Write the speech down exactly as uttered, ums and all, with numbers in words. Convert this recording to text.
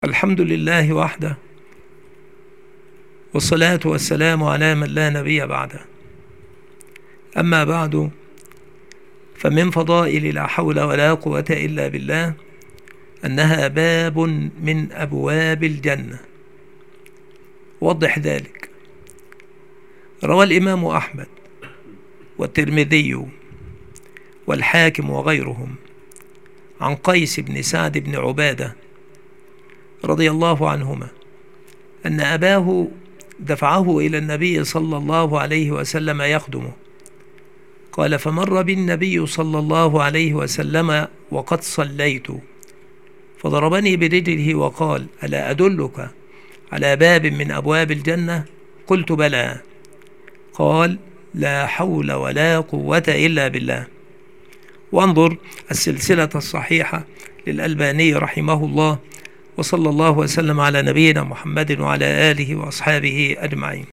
الحمد لله وحده، والصلاة والسلام على من لا نبي بعده. أما بعد، فمن فضائل لا حول ولا قوة إلا بالله أنها باب من أبواب الجنة. وضح ذلك. روى الإمام أحمد والترمذي والحاكم وغيرهم عن قيس بن سعد بن عبادة رضي الله عنهما أن أباه دفعه إلى النبي صلى الله عليه وسلم يخدمه. قال: فمر بالنبي صلى الله عليه وسلم وقد صليت، فضربني برجله وقال: ألا أدلك على باب من أبواب الجنة؟ قلت: بلى. قال: لا حول ولا قوة إلا بالله. وانظر السلسلة الصحيحة للألباني رحمه الله. وصلى الله وسلم على نبينا محمد وعلى آله وأصحابه أجمعين.